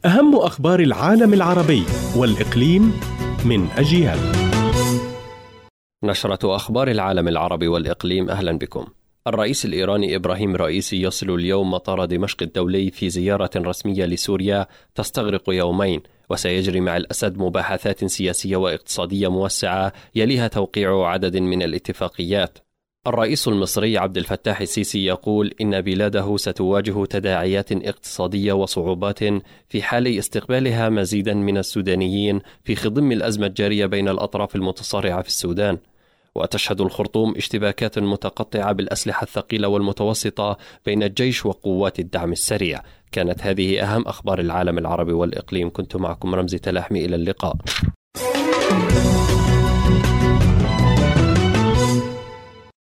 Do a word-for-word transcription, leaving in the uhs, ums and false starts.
أهم أخبار العالم العربي والإقليم من أجيال. نشرة أخبار العالم العربي والإقليم، أهلا بكم. الرئيس الإيراني إبراهيم رئيسي يصل اليوم مطار دمشق الدولي في زيارة رسمية لسوريا تستغرق يومين، وسيجري مع الأسد مباحثات سياسية واقتصادية موسعة يليها توقيع عدد من الاتفاقيات. الرئيس المصري عبد الفتاح السيسي يقول إن بلاده ستواجه تداعيات اقتصادية وصعوبات في حال استقبالها مزيدا من السودانيين في خضم الأزمة الجارية بين الأطراف المتصارعة في السودان. وتشهد الخرطوم اشتباكات متقطعة بالأسلحة الثقيلة والمتوسطة بين الجيش وقوات الدعم السريع. كانت هذه أهم أخبار العالم العربي والإقليم. كنت معكم رمزي تلاحمي، إلى اللقاء.